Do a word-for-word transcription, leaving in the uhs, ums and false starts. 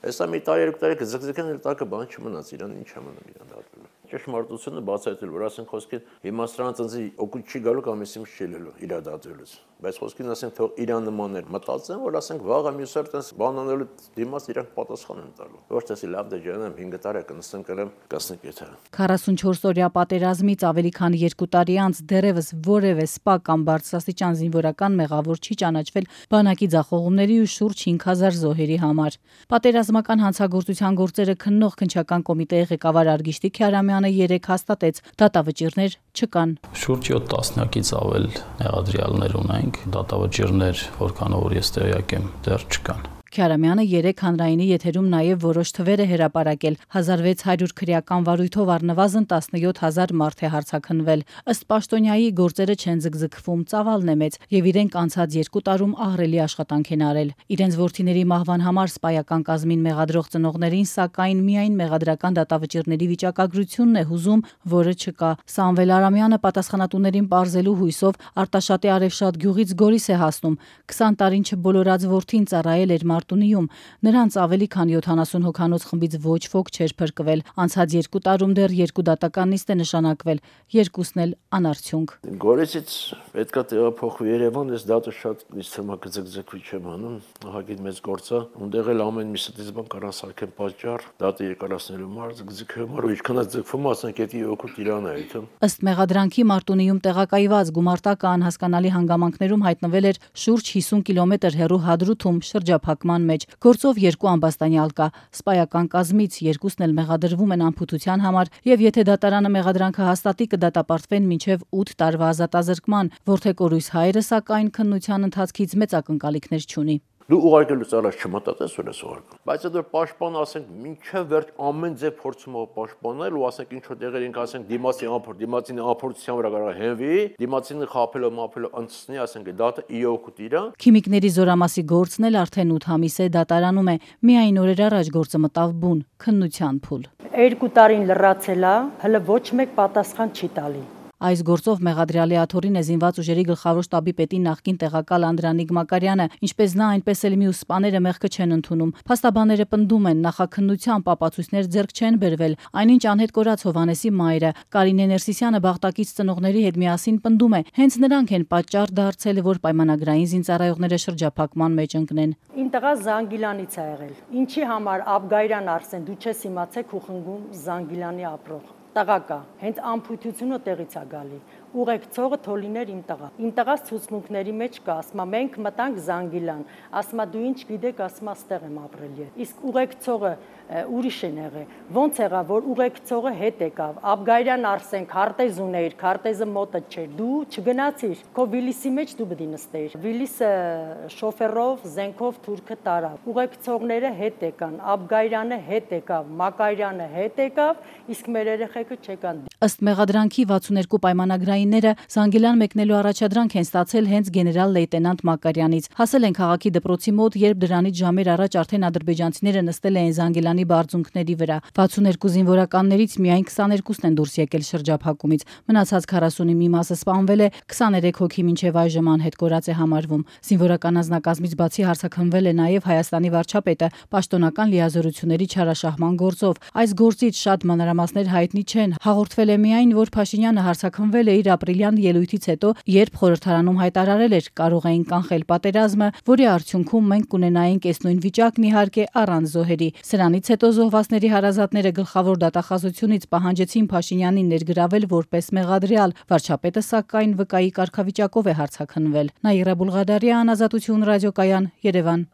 Հեսա մի տարի երկու տարի կզգզգեն էլ տակը բան չմնաց, իրան ինչ է մնում իրան դատվելու։ Ճշմարտությունը բացահայտել, որ ասենք խոսքին հիմա սրանց ընձի օգուտ չի գալու կամ էսի միշտ չի լելու իր դատվելուց։ Բայց խոսքին ասենք թող իրան նմաններ մտածեն, որ ասենք վաղը մյուսը տես բան անելու դիմաց իրանք պատասխան են տալու։ Ոչ թե լավ դե ջանեմ հինգ տարի կնստեմ կրեմ կասնկեթա։ քառասունչորս օրյա պատերազմից ավելի քան երկու տարի անց դեռևս որևէ սպա կամ բարձրաստիճան զինվորական մեղավոր չի ճանաչվել բանակի ձախողումների ու շուրջ հինգ հազար զոհերի համար։ Պատերազմական հանցագործության գործերը քննող քննչական կոմիտեի ղեկավար Արգիշտի Քյարամյանը երեկ հաստատեց, դատավճիռներ չկան։ Շուրջ յոթ տասնյակից ավել մեղադրյալներ ունենք, դատավճիռներ, որքանով որ ես տեղյակ եմ, դեռ չկան։ Քյարամյանը երեկ հանրայինի եթերում նաև որոշ թվեր է հրապարակել։ հազար վեց հարյուր քրեական վարույթով առնվազն տասնյոթ հազար մարդ է հարձակնվել։ Ըստ պաշտոնյայի գործերը չեն զգզգվում, ծավալն է մեծ եւ իրենք անցած երկու տարում ահռելի աշխատանք են արել։ Իրենց որդիների մահվան համար սպայական կազմին մեղադրող ծնողներին սակայն միայն մեղադրական դատավճիռների վիճակագրությունն է հուզում, որը չկա։ Սամվել Արամյանը պատասխանատուներին պարզելու հույսով Արտաշատի Արևշատ գյուղից Գորիս է հասնում։ քսան տարին չբոլորած որդին ծառայել էր Մարտունիում, նրանց ավելի քան յոթանասուն հոգանոց խմբից ոչ ոք չէր փրկվել։ Անցած երկու տարում դեռ երկու դատական նիստ է նշանակվել, երկուսն էլ անարդյունք։ Գորիսից պետքա տեղափոխվի Երևան, ես դատը շատ նիստամակցկզկվի չեմ անում, ահագին մեծ գործ է, ունդեղ էլ ամեն մի ստից բան կարան սարքեն պատճառ, դատը երկարացնելու մարդ զգզգում, ու ինչքան զգվում ասենք էդի օգուտ իրան է այդում։ Ըստ մեղադրանքի Մարտունիում տեղակայված գումարտակը անհասկանալի հանգամանքներում հայտնվել էր շուրջ հիսուն կիլոմետր հեռու Հադրութում շրջափակման մեջ։ Գործով երկու ամբաստանյալ կա, սպայական կազմից երկուսն էլ մեղադրվում են անփութության համար եւ եթե դատարանը մեղադրանքը հաստատի կդատապարտվեն մինչեւ ութ տարվա ազատազրկման, որդեկորույս հայրը սակայն քննության ընթացքից մեծ ակնկալիքներ չունի։ Դու ուղարկելուց առաջ չմտածես որ ես ուղարկում, բայց այդ որ պաշտպան ասենք մինչև վերջ ամեն ձև փորձում ով պաշտպանել ու ասենք ինչ որ տեղեր ինք ասենք դիմացի ամփոր դիմացին ամփորձության վրա կարող հենվի, դիմացին խափելով մափելով անցնի ասենք դատը ի օգուտ իրա։ Քիմիկների զորամասի գործն էլ արդեն ութ ամիս է դատարանում է, միայն օրեր առաջ գործը մտավ բուն, քննության փուլ։ Երկու տարին լրացել է, հələ ոչ մեկ պատասխան չի տալի։ Այս գործով մեղադրյալի աթոռին է զինված ուժերի գլխավոր շտաբի պետի նախկին տեղակալ Անդրանիկ Մակարյանը, ինչպես նա, այնպես էլ մյուս սպաները մեղքը չեն ընդունում։ Փաստաբանները պնդում են, նախաքննության ապացույցներ ձեռք չեն բերվել, այնինչ անհետ կորած Հովհաննեսի մայրը Կարինե Ներսիսյանը բաղտակից ծնողների հետ միասին պնդում է, հենց նրանք են պատճառ դարձել, որ պայմանագրային զինծառայողները շրջափակման մեջ ընկնեն։ Իմ տղա Զանգիլանից է եղել։ Ինչի համար Աբգայրան Արսեն, դու չես իմացեք ու խնգում Զանգիլանի ապրող։ Տղակա, հենց ամփութությունը տեղից է գալի։ Ուղեկցողը թոլիներ իմ տղա։ Իմ տղաս ցուցմունքների մեջ կա, ասма մենք մտանք Զանգիլան, ասма դու ինչ գիտեք, ասма ստեղ եմ ապրել ես։ Իսկ ուղեկցողը ուրիշ են եղել։ Ոնց եղա, որ ուղեկցողը հետ եկավ։ Աբգայրյան Արսեն քարտեզ ուներ, քարտեզը մոտը չէր։ Դու չգնացիր։ Քո Վիլիսի մեջ դու պետք է նստեիր։ Վիլիսը շոֆերով, զենքով թուրքը տարավ։ Ուղեկցողները հետ եկան, Աբգայրյանը հետ եկավ, Մակարյանը հետ եկավ, իսկ մեր երեխեքը չեկան։ Ըստ մեղադրանքի վաթսուներկու պայմանագրայինները Զանգիլան մեկնելու առաջադրանք են ստացել հենց գեներալ լեյտենանտ Մակարյանից։ Հասել են քաղաքի դպրոցի մոտ, երբ դրանից ժամեր առաջ արդեն ադրբեջանցիները նստել էին Զանգիլանի բարձունքների վրա։ վաթսուներկու զինվորականներից միայն քսաներկուսն են դուրս եկել շրջափակումից։ Մնացած քառասունի մի մասը սպանվել է, քսաներեք հոգի մինչև այժմ անհետ կորած է համարվում։ Զինվորական անձնակազմից բացի հարձակվվել է նաև Հայաստանի վարչապետը պաշտոնական լիազորությունների չարաշահման գործով։ Այս գործից շատ մանրամասներ հայտնի չեն։ Հաղորդվել է միայն, որ Փաշինյանը հարձակվել է իր ապրիլյան ելույթից հետո, երբ խորհրդարանում հայտարարել էր կարող էին կանխել պատերազմը, որի արդյունքում մենք կունենայինք այս նույն վիճակն իհարկե առանց զոհերի։ Սրանից հետո զոհվածների հարազատները գլխավոր դատախազությունից պահանջեցին Փաշինյանին ներգրավել որպես մեղադրյալ, վարչապետը սակայն վկայի կարգավիճակով է հարձակվել։ Նաիրա Բուլղադարյան, Ազատություն ռադիոկայան, Երևան։